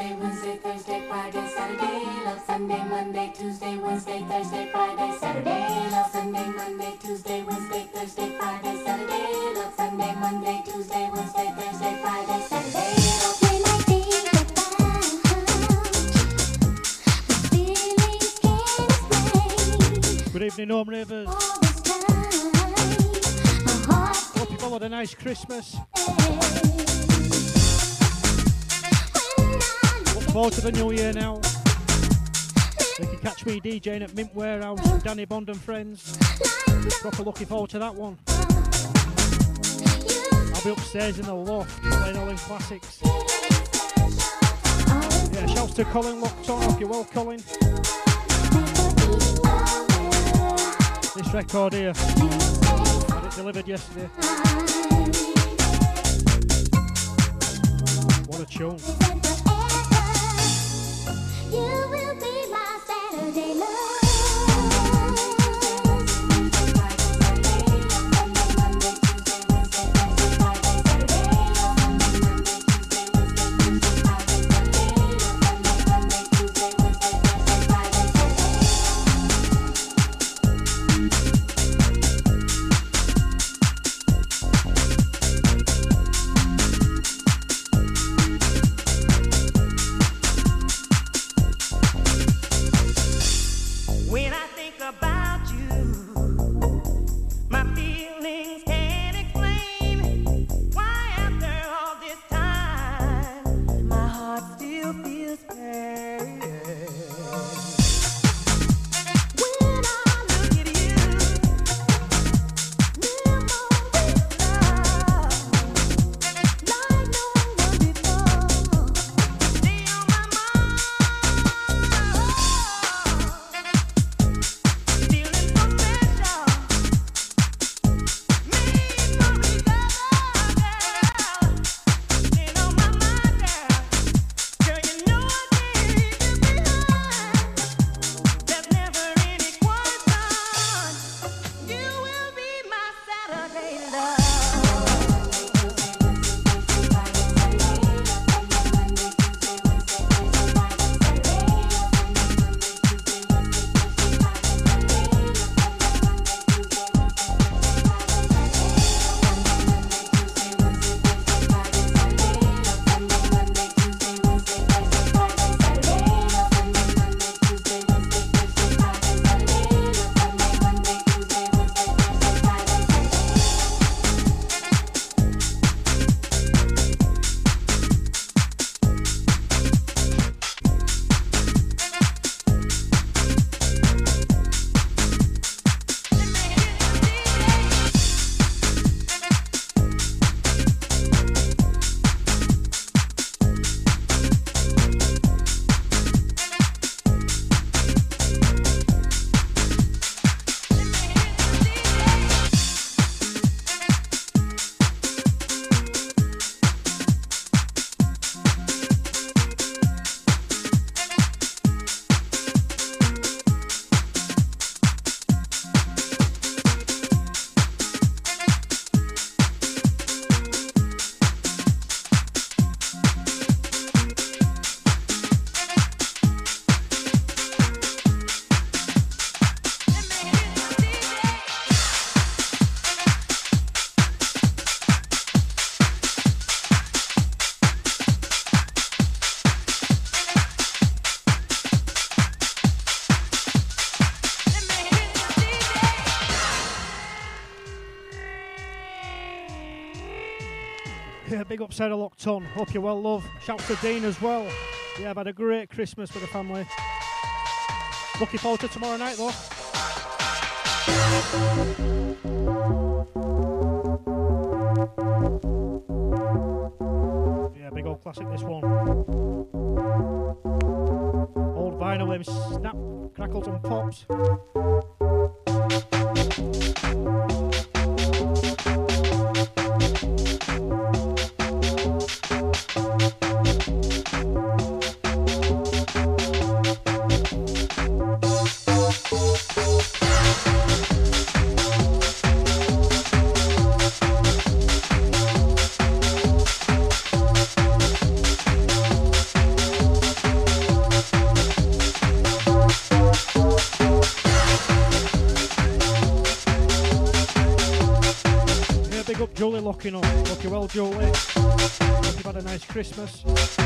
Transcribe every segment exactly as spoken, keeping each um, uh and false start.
Tuesday, Wednesday, Thursday, Friday, Saturday. Love Sunday, Monday, Tuesday, Wednesday, Thursday, Friday, Saturday. Love Sunday, Monday, Tuesday, Wednesday, Thursday, Friday, Saturday. Love Sunday, Monday, Tuesday, Wednesday, Thursday, Friday, Saturday. When I think about the feelings can't explain. Good evening, Norm Rivers. Hope you've all had a nice Christmas. Look forward to the new year now. You can catch me DJing at Mint Warehouse with Danny Bond and friends. Proper looking forward to that one. I'll be upstairs in the loft playing all in classics. Yeah, shouts to Colin locked on. Hope you're well, Colin. This record here, had it delivered yesterday. What a tune. You will be my Saturday love. Big up Sarah locked on. Hope you're well, love. Shout to Dean as well. Yeah, I've had a great Christmas with the family. Looking forward to tomorrow night though. Yeah, big old classic this one. Old vinyl with snap, crackles and pops. Julie looking up. Hope you're well, Julie. Hope you've had a nice Christmas.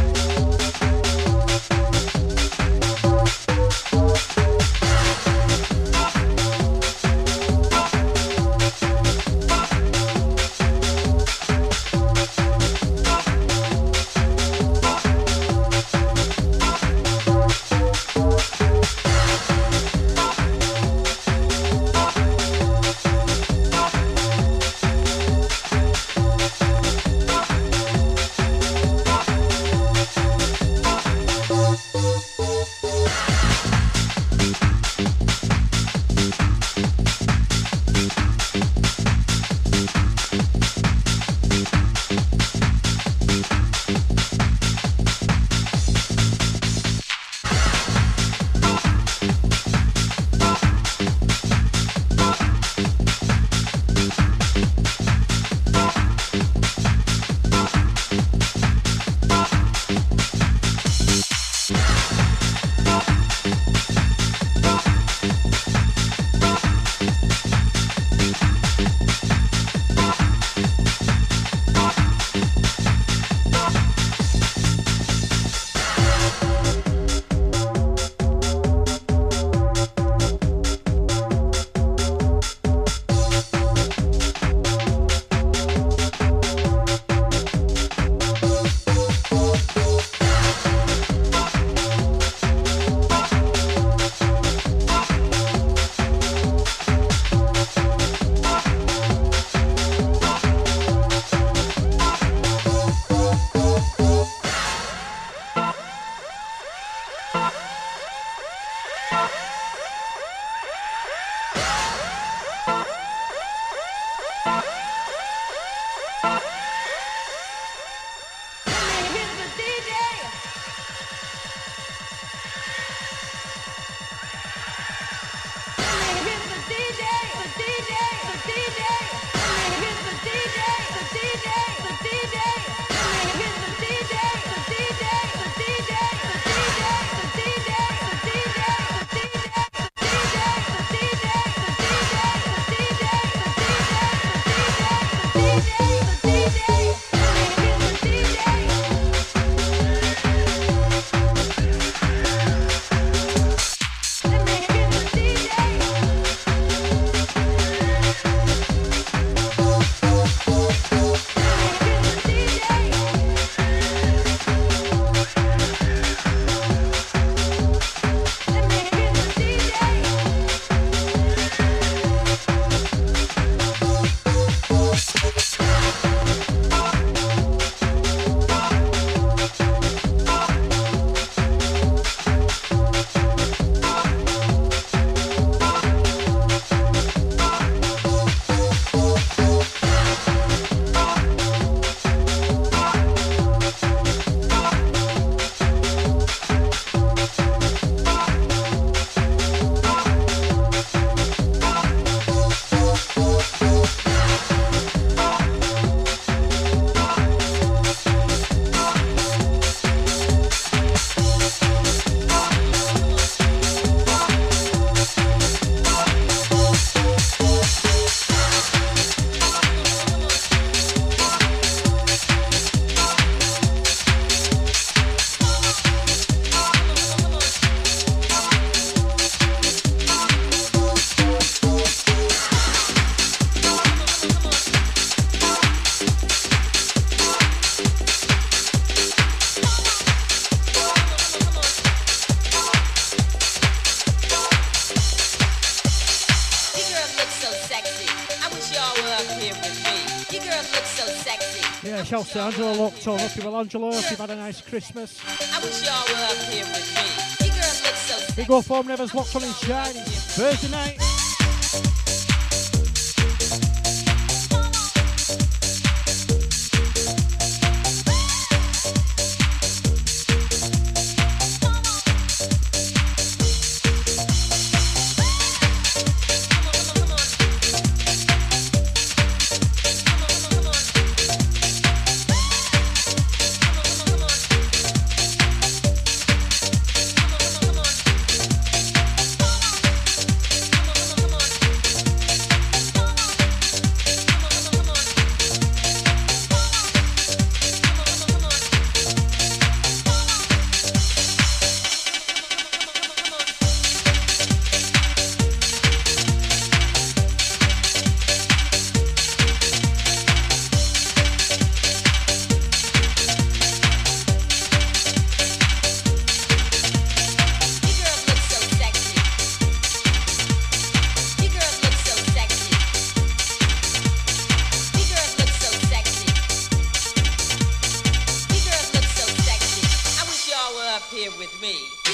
Shouts to Angela locked on. Hope you well, Angela. Hope you've had a nice Christmas. I wish y'all were up here with me. Your girl looks so sexy. Big up home, Never's locked on in Shine. It's Thursday night.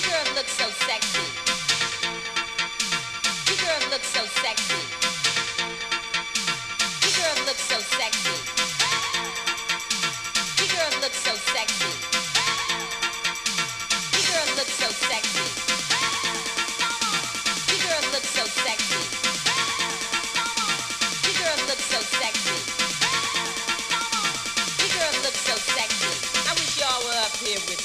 girl looks so sexy. Your girl looks so sexy. Your girl looks so sexy. Your girl looks so sexy. Your girl looks so sexy. Your girl looks so sexy. Your girl looks so sexy. Your girl looks so sexy. I wish y'all were up here with me.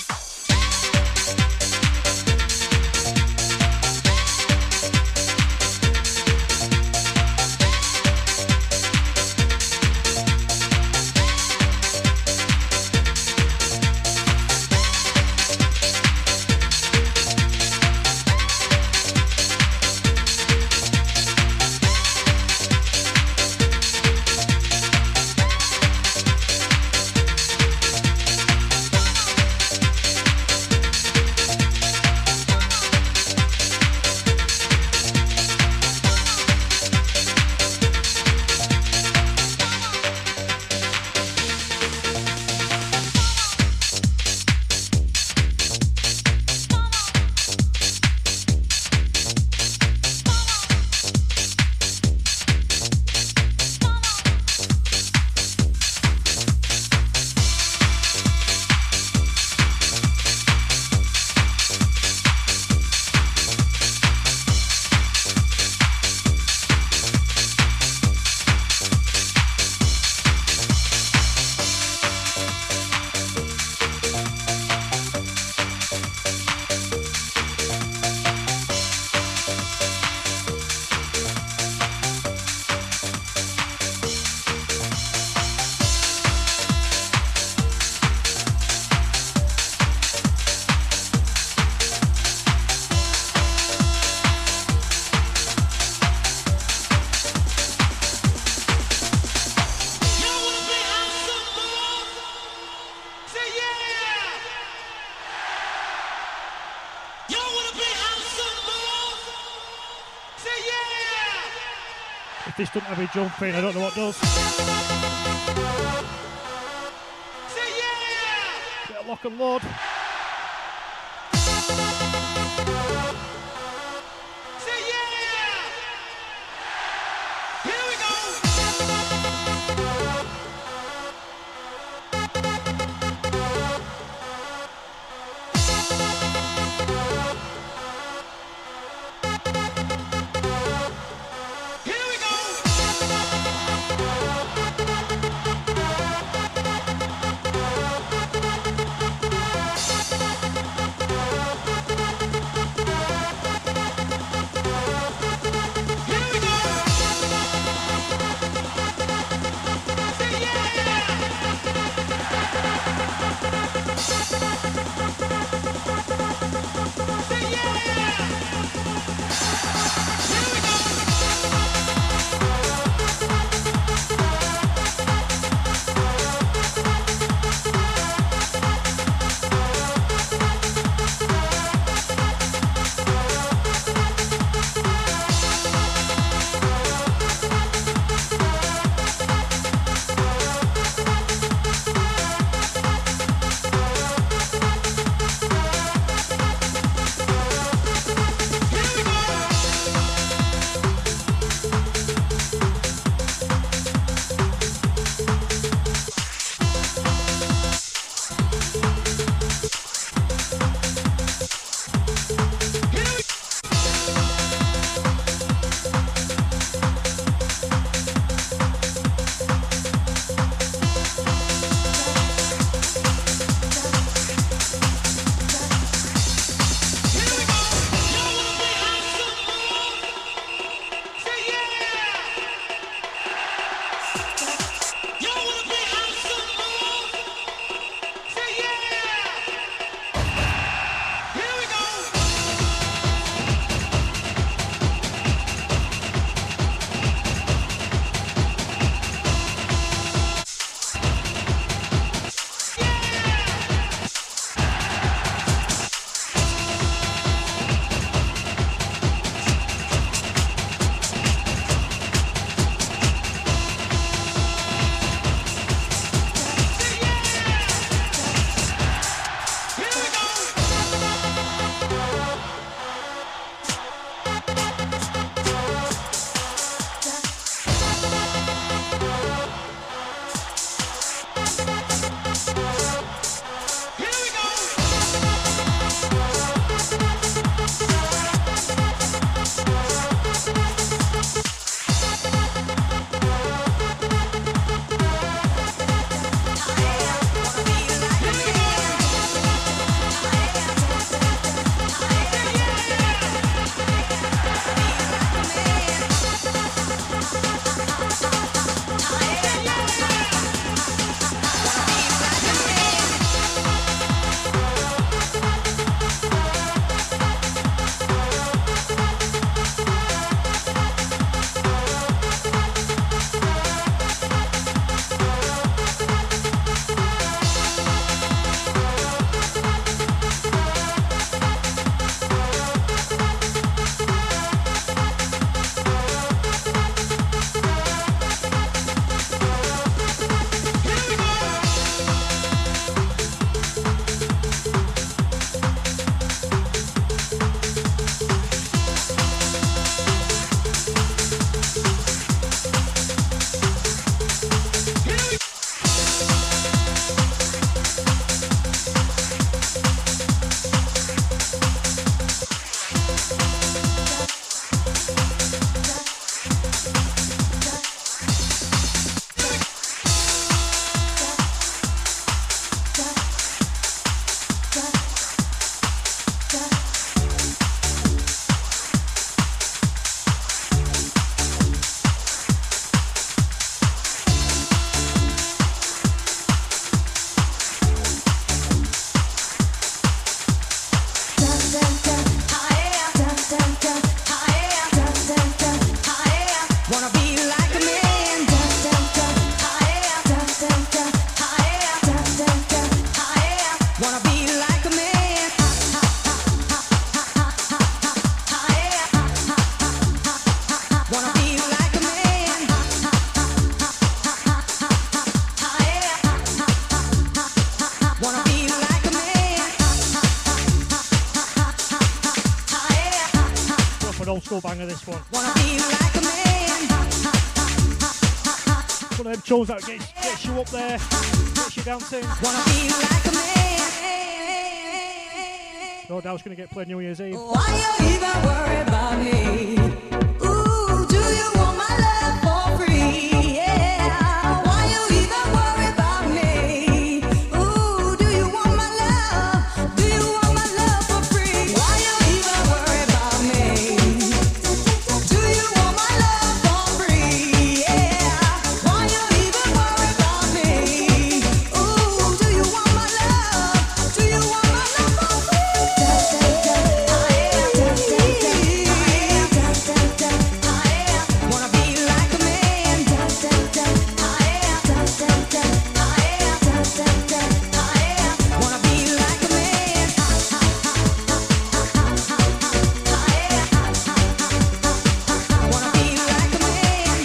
If this doesn't have me jumping, I don't know what does. Bit of lock and load. old school banger, this one. Wanna be like a man. One of them tunes that gets, gets you up there, gets you dancing. Wanna be like a man. No doubt it's going to get played New Year's Eve. Why you even worry about me? Ooh, do you want my love for free? Yeah. Why you even worry about me? Ooh, do you want my love? Do you want my love for free? Why you even worry about me? Do you want my love for free? Yeah. Why you even worry about me? Ooh, do you want my love? Do you want my love for free? Wanna be like a man. Wanna be like a man. Wanna be like a man.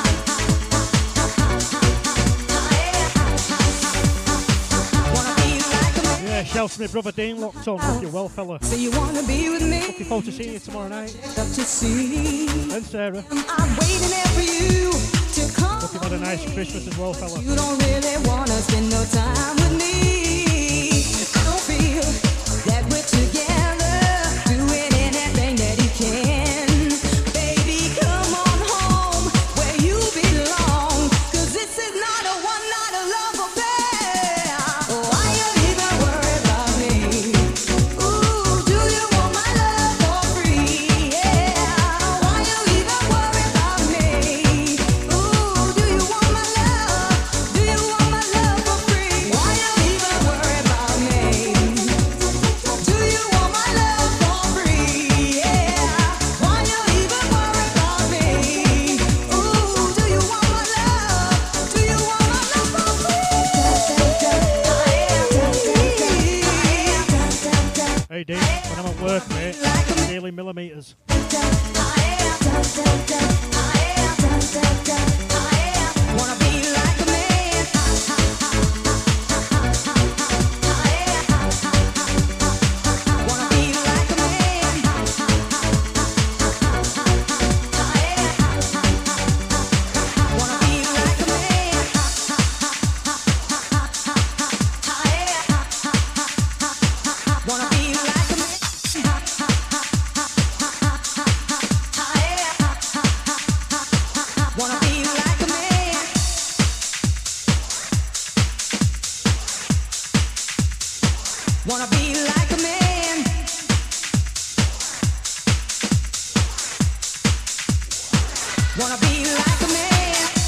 Wanna be like a man. Yeah, shout to my brother Dean locked on. Hope you're well, fella. So you wanna be with me? Looking forward to seeing you tomorrow night. Up to see. And Sarah. I'm waiting there for you to come. Hope you've had a nice Christmas as well, fella. You don't really wanna spend no time with me. I don't feel that we're together, doing anything that you can. Baby, come on home where you belong. 'Cause this is not a one night of love affair. Why you even worry about me? Ooh, do you want my love for free? Yeah. Why you even worry about me? Ooh, do you want my love? Do you want my love for free? Why you even worry about me? Do you want my love for free? Yeah. Why you even worry about me? Ooh, do you want my love? Do you want my love for free? Hey, Dean, when I'm at work, mate, daily millimetres. Wanna be like a man. Wanna be like a man. Wanna be like a man. Wanna be like a man. Wanna be like a man. Wanna be like a man. Wanna be like a man.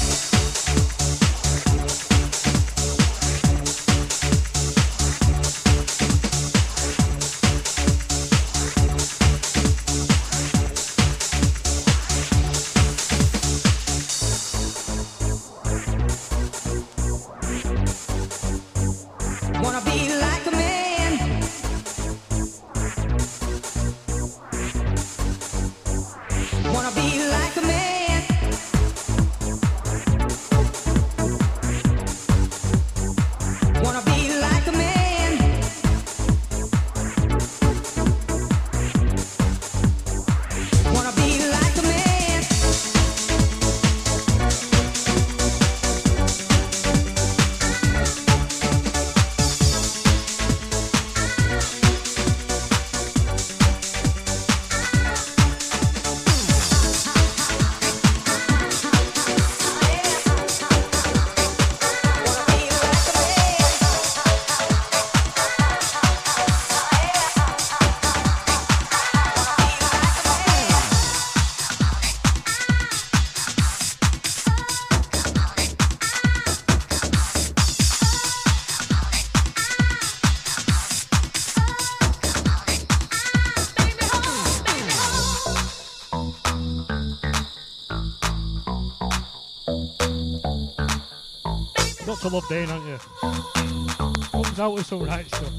Wanna be like a man. Wanna be like a man. Wanna be like a man. Wanna be like a man. Got to love Dean, haven't you? Comes out with some right stuff.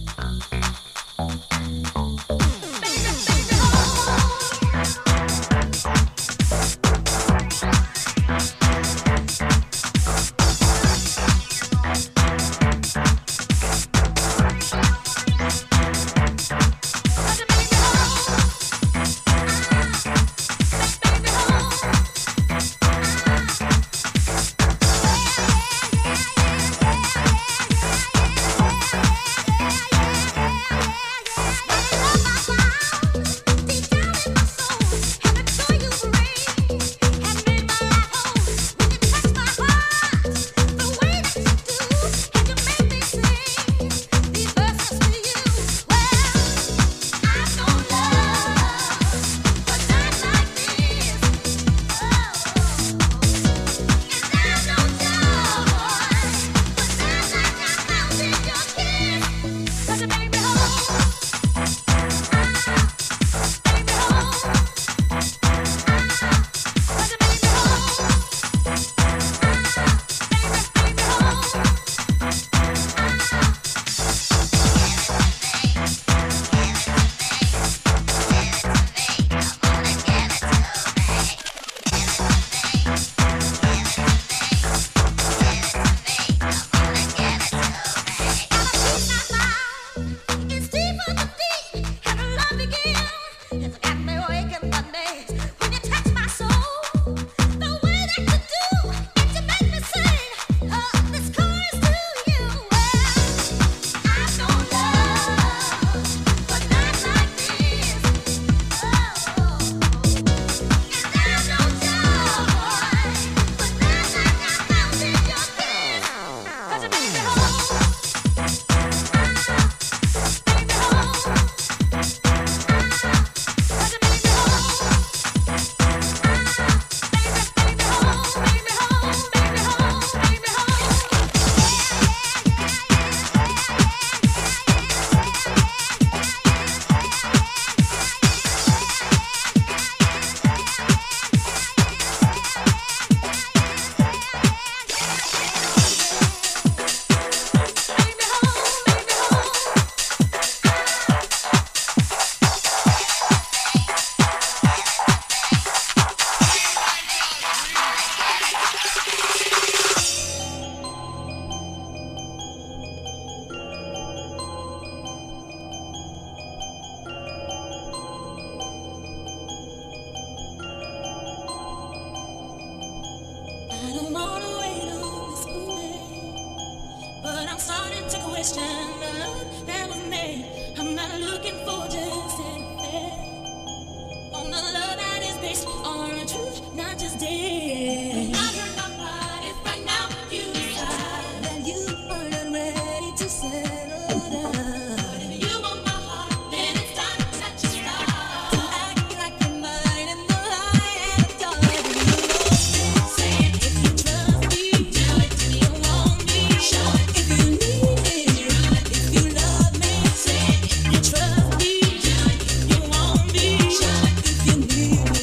don't wanna wait on this moment, but I'm starting to question the love that was made. I'm not looking for just anything. On the love that is based on the truth, not just dead. I heard my pride if right now you decide that you are not ready to settle down. But if you want my heart, then it's time that you start to act like you might in the light and the dark. If you want me, say it. If you trust me, do it. If you want me, show it. If you need me, if you love me, say it. If you trust me, do it. If you want me, show it. If you need me.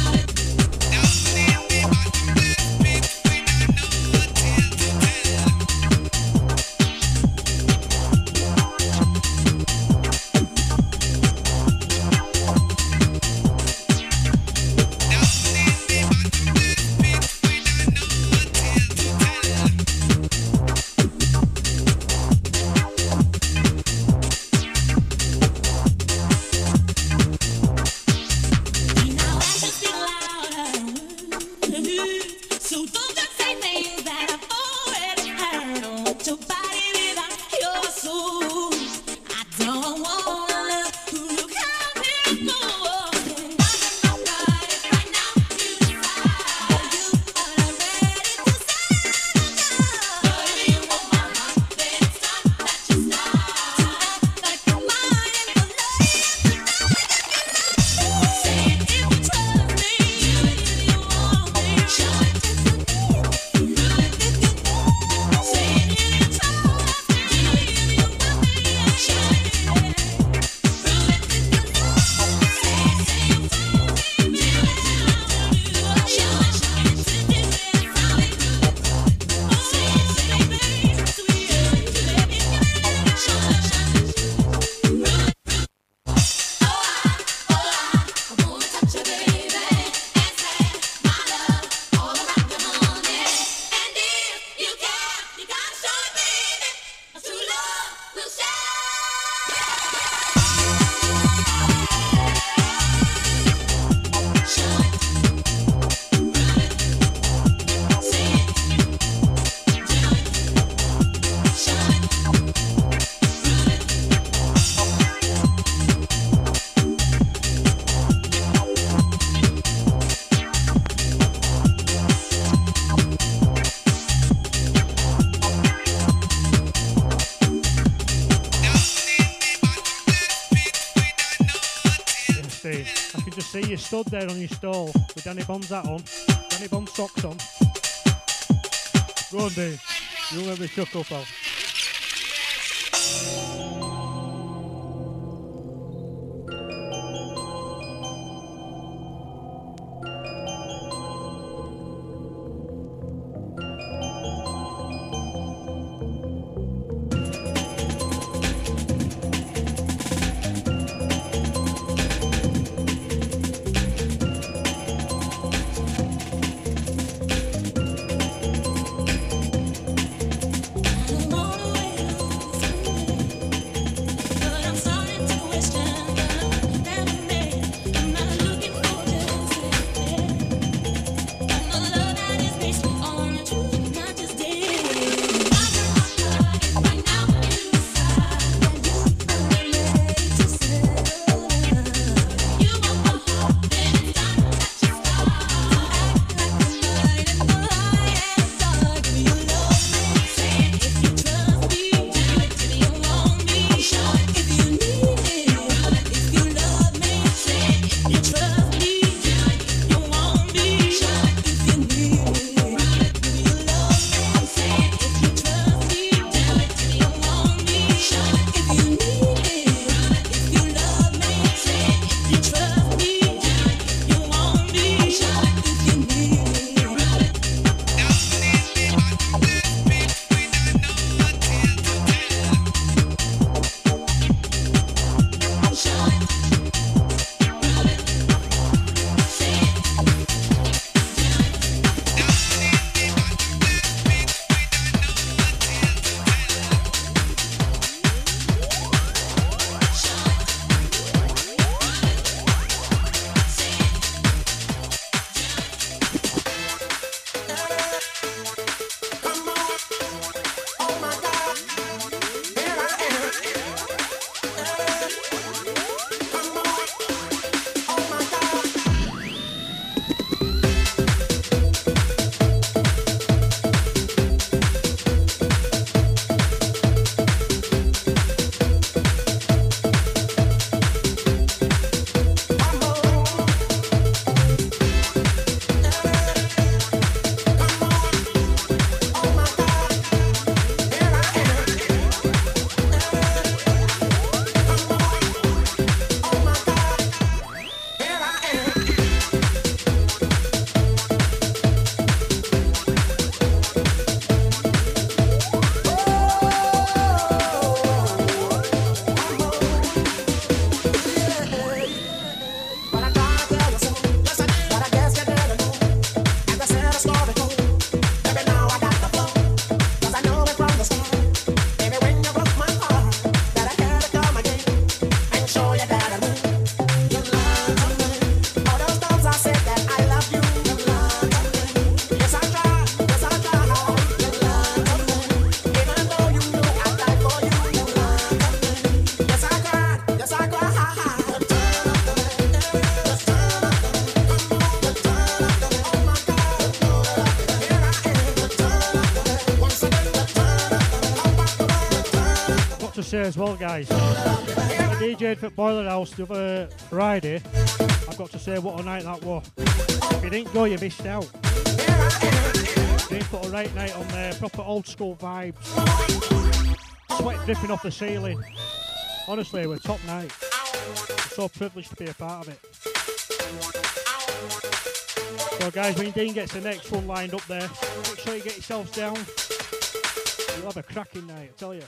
Now actions speak louder. So don't just say things that I've already heard. Don't want your body without your soul. I don't wanna love who look how beautiful. I don't know if right now you decide you are not ready to settle down. But if you want my heart, then it's time that you start to act like you're mine in the light. Say it if you trust me, do it if you want me, show it if you need me, do it if you want. Say it if you trust me, do it if you want me, show it, do it if you know. Say it, say you want me, do it, show it, show it if you do it, find it good. Say it, say it, baby, sweet, do it, do it if you need, show it, show it. Oh, I, oh, I, I wanna touch you, baby, and spread my love all around you, honey. And if you care, you gotta show it, baby. A true love will share. Show it, prove it, say it, do it, show it, prove it. Yeah, Steve, I can just see you stood there on your stall with Danny Bond's hat on, Danny Bond socks on. Go on, Dave. You'll let me chuckle, pal. I don't say as well, guys. I D J'd at Boiler House the other Friday. I've got to say what a night that was. If you didn't go, you missed out. They put a right night on there, proper old school vibes. Sweat dripping off the ceiling. Honestly, we're top night. I'm so privileged to be a part of it. So guys, when Dean gets the next one lined up there, make sure you get yourselves down. You'll have a cracking night, I tell you.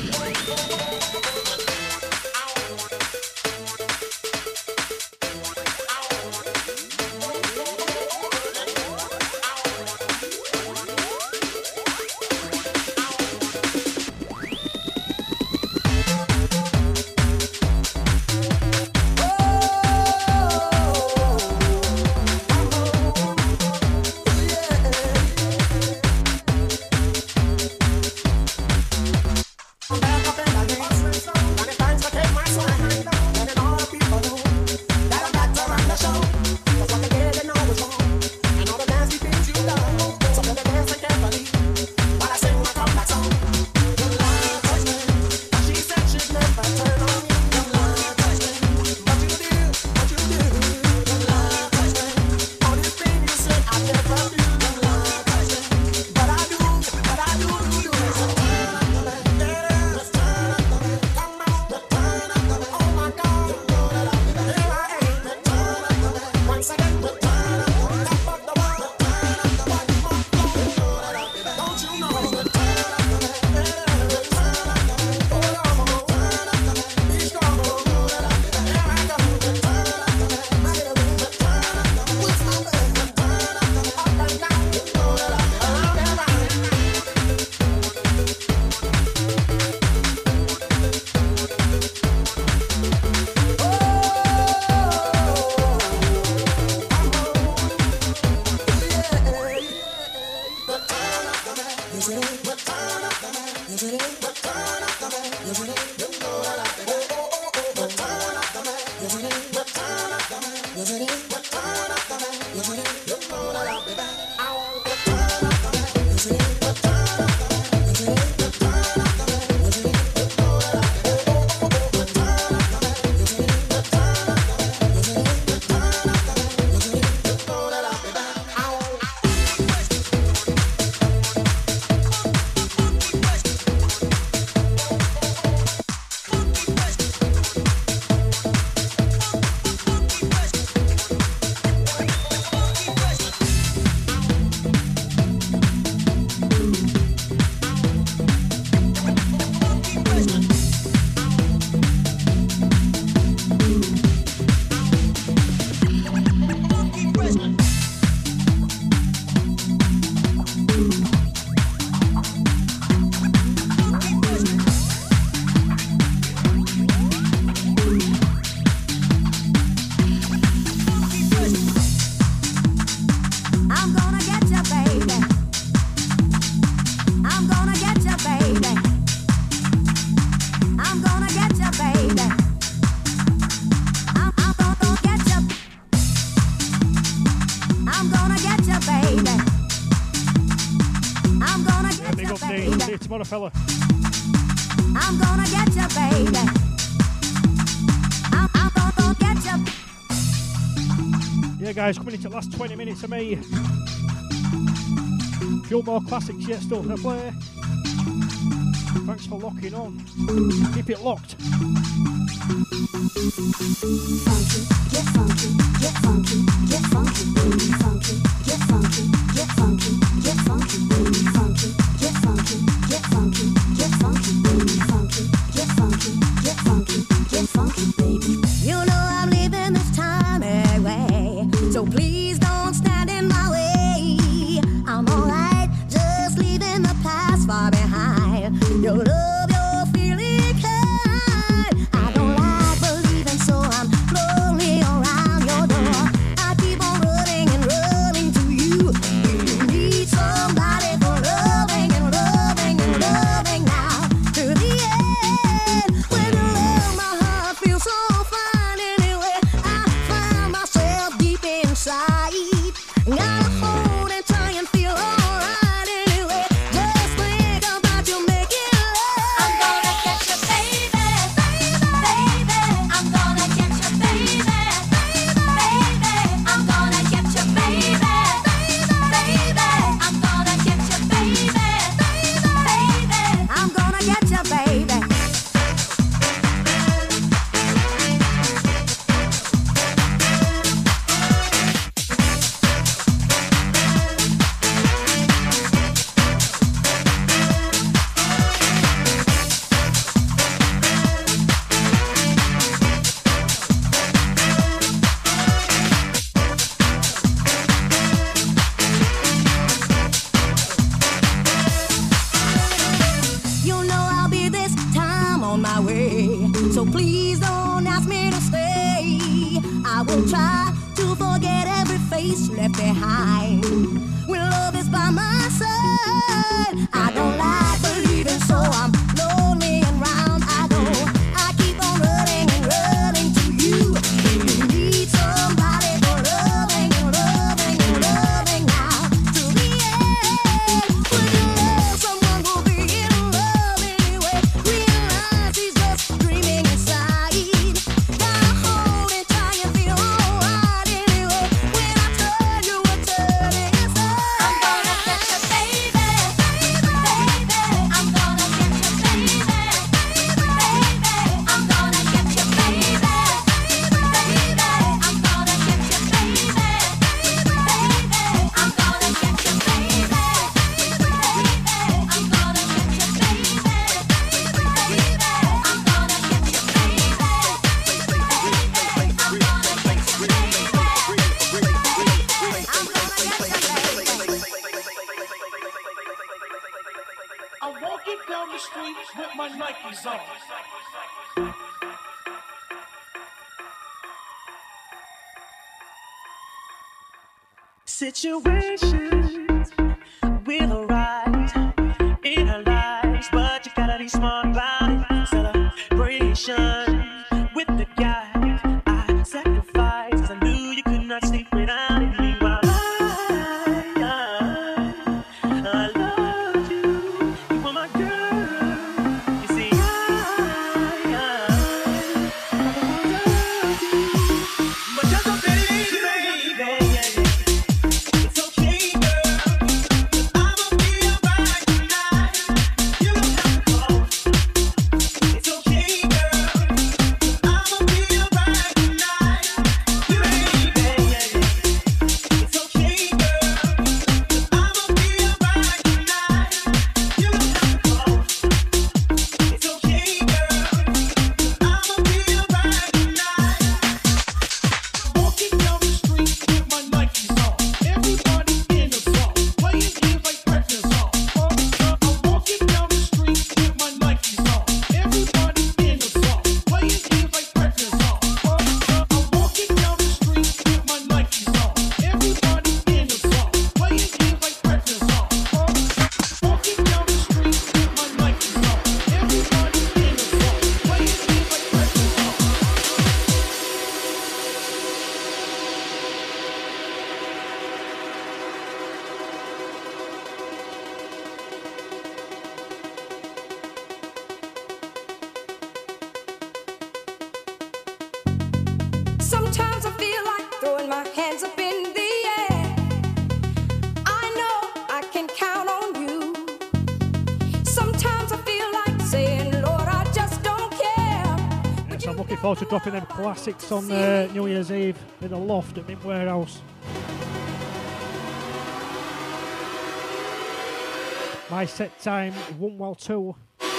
Tomorrow, fella. I'm gonna get you, baby. I'm, I'm gonna get you. Yeah, guys, coming into the last twenty minutes of me. A few more classics yet still to play. Thanks for locking on. Keep it locked. Funky, get funky, get funky, get funky, baby. Funky, get funky, get funky, get funky, baby. Funky, get funky, get funky, get funky, baby. Funky, get funky, get funky, get funky, baby. You know I'm leaving this time anyway, so please don't stand in my way. I'm alright, just leaving the past far behind. Your love, you're feeling kind. I don't like believing, so I'm lonely around your door. I keep on running and running to you. You need somebody for loving and loving and loving now to the end. When you love, my heart feels so fine anyway. I find myself deep inside. I will try to forget every face left behind. When love is by my side, I don't like believing, so I'm lonely and round I go. I keep on running and running to you. You need somebody for loving and loving and loving now to the end. When you love someone who'll be in love anyway, realize he's just dreaming inside. Gotta hold it tight and feel alright anyway. When I tell you we're turning inside, I'm gonna get you, baby, baby, baby. I'm gonna get you, baby, baby, baby. I'm gonna get you, baby, baby, baby. I'm gonna get you, baby, baby, baby. I'm gonna get you, baby, baby, baby. I'm gonna get you, baby, baby, baby. I'm gonna get you, I'm walking down the street with my Nikes on. Situations will arise in our lives, but you gotta be smart about it. Celebration with the guy I sacrificed, 'cause I knew you could not sleep without it. Meanwhile, I, I, I loved you. You were my girl. You see, I, I, I loved you. But just a baby, baby, yeah. It's okay, girl. I'ma be alright tonight. You don't have to call. It's okay, girl. I'ma be alright tonight. You baby, yeah. It's okay, girl. I'ma be alright tonight. You don't have to call. It's okay, girl. I'ma be alright tonight. Walking down the street with my Nikes on. Everybody in the song, playing games like Breakfast song. I'm walking down the street with my Nikes on. Everybody in the song, playing games like Breakfast song. I'm walking down the street with my Nikes on. Everybody in the song, playing games like Breakfast song. Walking down the street with my Nikes on. Everybody in the song, playing games like Breakfast song. sometimes I feel like throwing my hands up in the air. I know I can count on you. Sometimes I feel like saying, Lord, I just don't care. Yes, I'm looking forward to dropping them classics on uh, New Year's Eve in the loft at Mint Warehouse. My set time, one while two.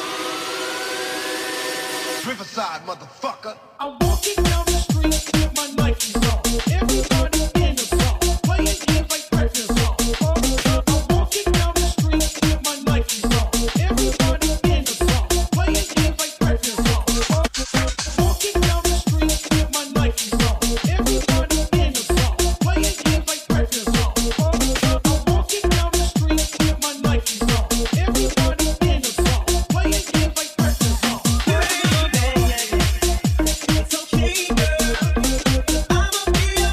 Riverside, motherfucker. I'm walking down the street with my Nikes on. Everybody in the song, playing games like Breakfast song. I'm walking down the street with my Nikes on. Everybody in the song, playing games like Breakfast song. Walking down the street with my Nikes on. Everybody in the song, playing games like Breakfast song. I'm walking down the street with my Nikes on. Everybody in the song, playing games like Breakfast song. It's okay, girl. I'ma be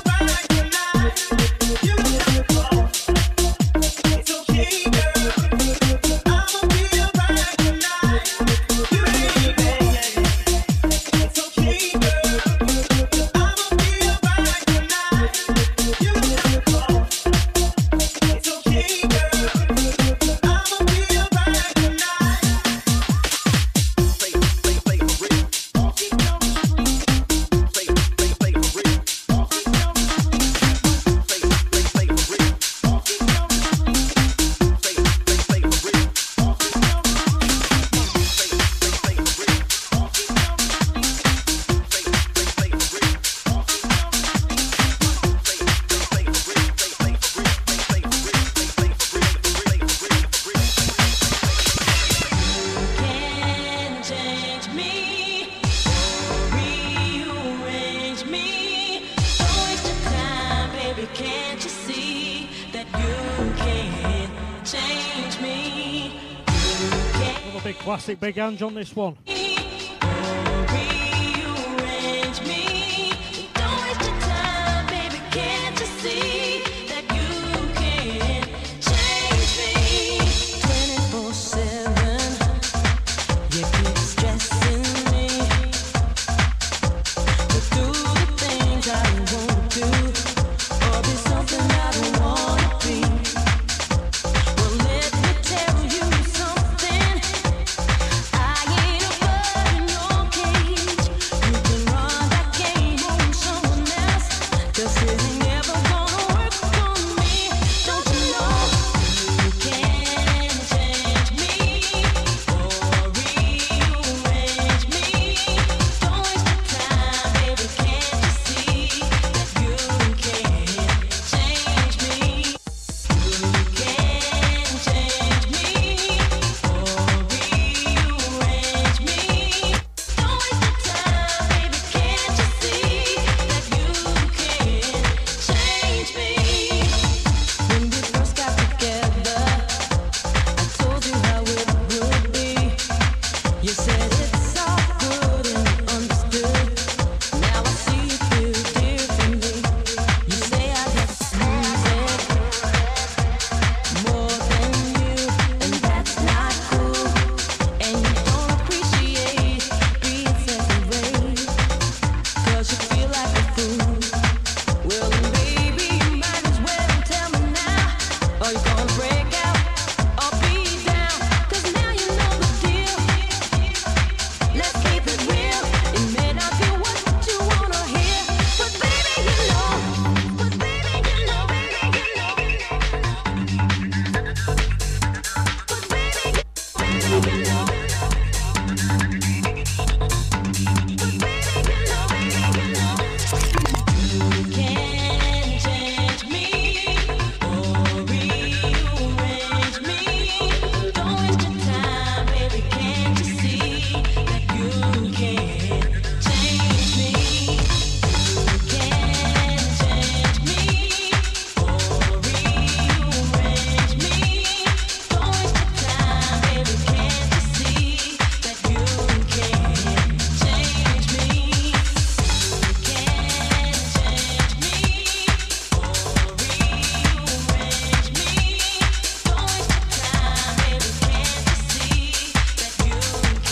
Big classic, Big Ange on this one. Rearrange me. Don't waste your time, baby. Can't you see that you can change me? twenty-four seven. You keep stressing me to do the things I won't do, or be something I don't wanna be. Well, let me tell you something. I ain't a bird in your cage. You can run that game on someone else, 'cause it ain't never gonna work on me. Don't you know you can change me or rearrange me? Don't waste your time, baby. Can't you see that you can change me? You can change me or rearrange me. Don't waste your time, baby. Can't you see that you can change me? When we first got together, I told you how it would be. You said it's all good and understood. Now I see you feel differently. You say I got music more than you, and that's not cool. And you don't appreciate being second rate, 'cause you feel like a fool. Well, then baby, you might as well tell me now. Are you gonna break out or be down? 'Cause now you know the deal. Let's keep it real. It may not be what you wanna hear, but baby, you know. But baby, you know, baby, you know. But baby, you- baby, you know. But baby, you know, baby, you know. You can change me or rearrange me. Don't waste your time, baby. Can't you see that you can change me? You can change me or rearrange me. Don't waste your time, baby. Can't you see that you can change me? You can change me or rearrange me. Don't waste your time, baby. Can't you see that you can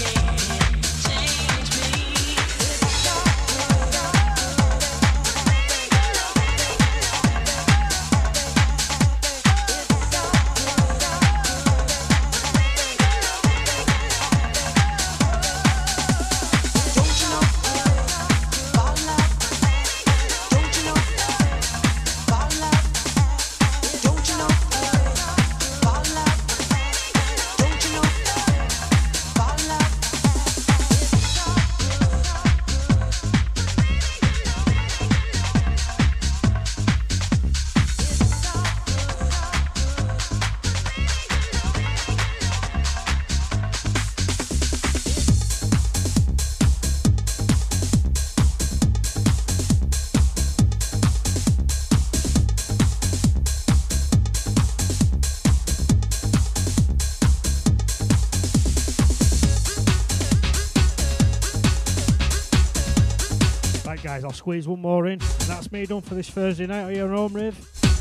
Right, guys, I'll squeeze one more in, and that's me done for this Thursday night on your home rave.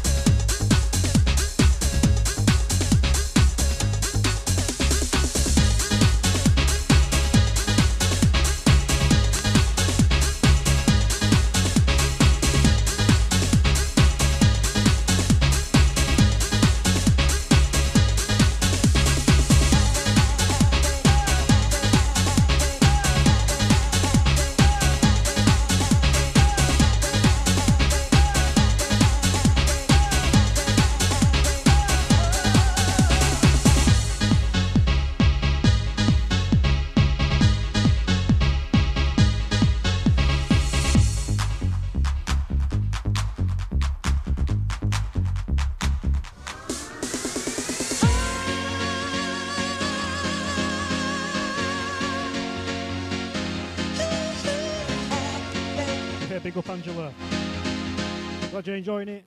Big up, Angela. Glad you're enjoying it.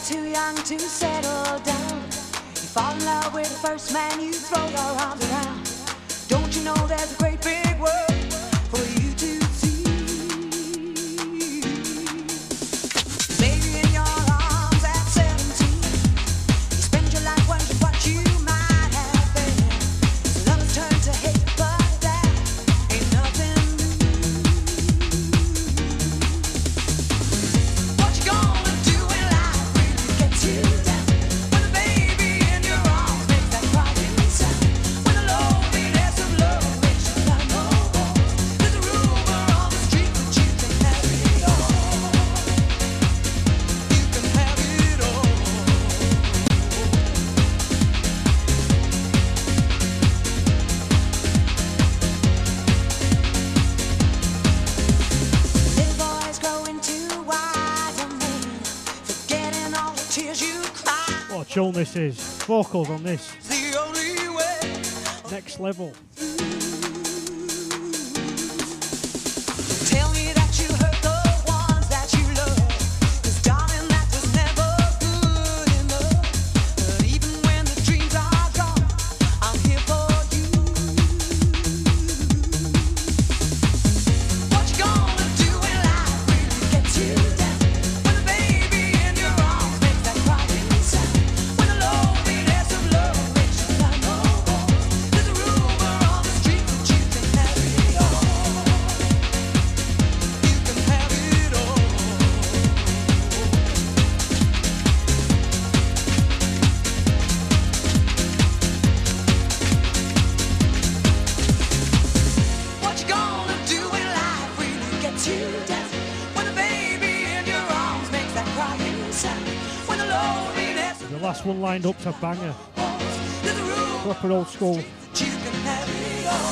too young to settle down. You fall in love with the first man you throw your arms around. Don't you know there's a great big world for you to see? Baby, in your arms at seventeen, you spend your life wondering what you might have been. So lovers turn to hate, but that ain't nothing new. What you gonna do when life really gets you down? When the baby in your arms makes that crying sound. When the loneliness of love makes you cry no more. There's a rumor on the street that you can have it all. You can have it all. Little boys growing too wise and men, forgetting all the tears you cried. What a tune this is. Vocals on this. The only way. Next level. Tell me that you hurt the ones that you love. 'Cause darling, that was never good enough. But even when the dreams are gone, I'm here for you. What you gonna do when life really gets you down? When the baby in your arms makes that crying sound. When the loneliness of love makes you cry no more. There's a rumor on the street that you can have it all. You can have it all. What you gonna do when life really gets you down? When the baby in your arms makes that crying sound. When the loneliness of The last one lined up to banger. walls. There's a rumor Proper old school. you can have it all.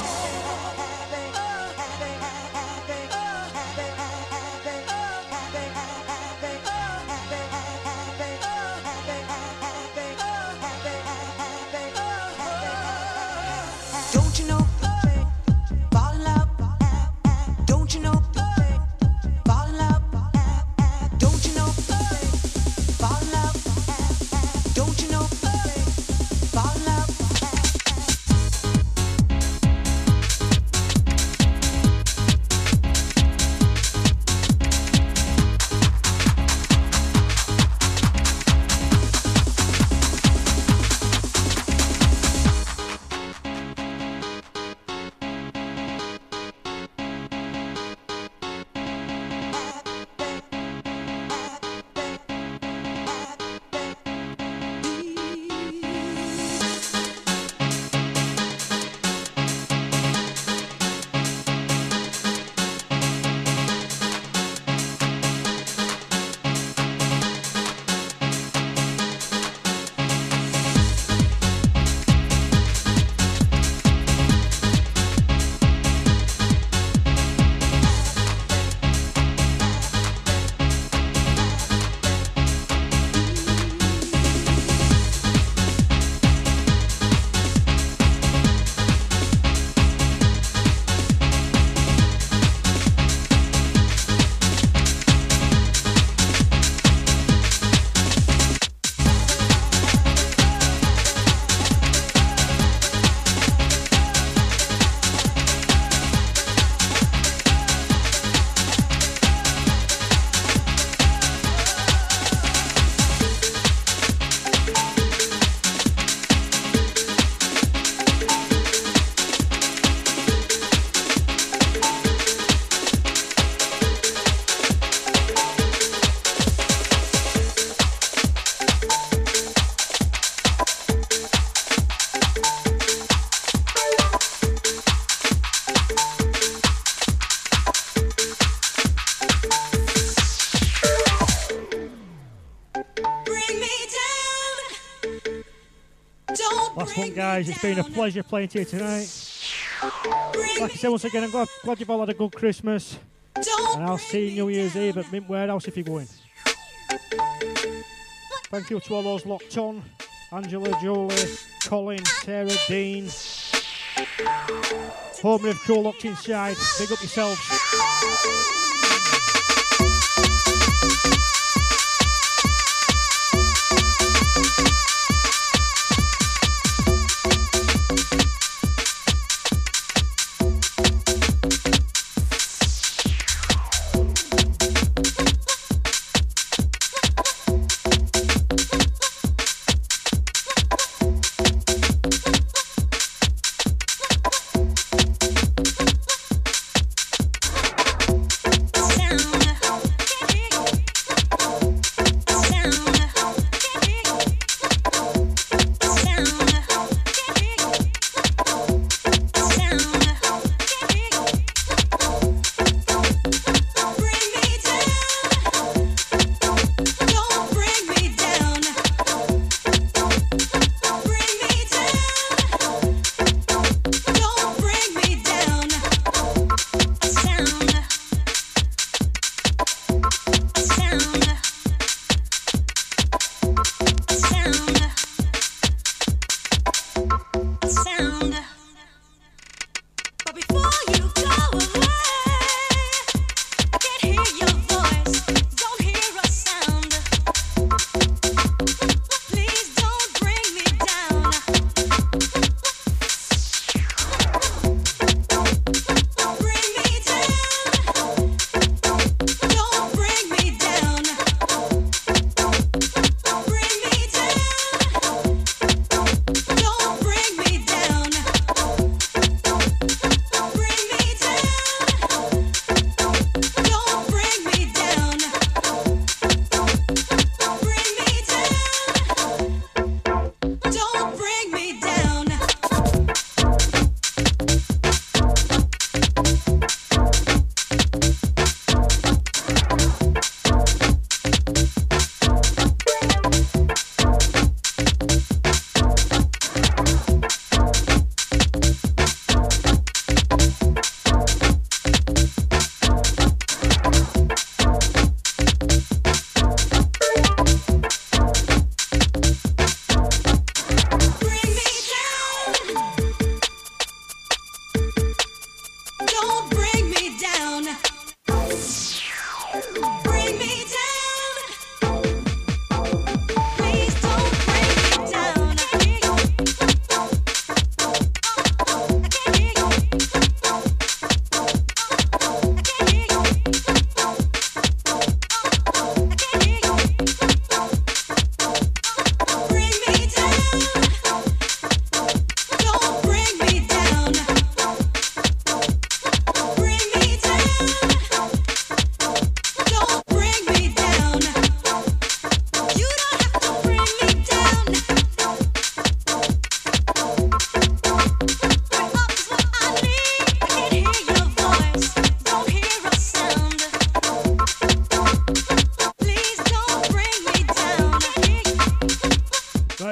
Don't you know, fall in love. Don't you know, fall in love. Don't you know, fall in love. Don't you know, fall in love. Last one, guys. It's been a pleasure playing to you tonight. Like I said, once again, I'm glad, glad you've all had a good Christmas. And I'll see you New Year's Eve at Mint Warehouse if you're going. Thank you to all those locked on. Angela, Julie, Colin, Sarah, Dean. Home Riv crew locked inside. Big up yourselves.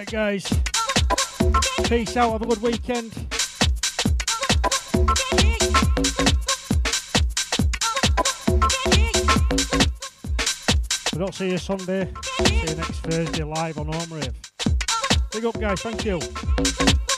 Right, guys. Peace out. Have a good weekend. If I don't see you Sunday, see you next Thursday live on Home Rave. Big up, guys. Thank you.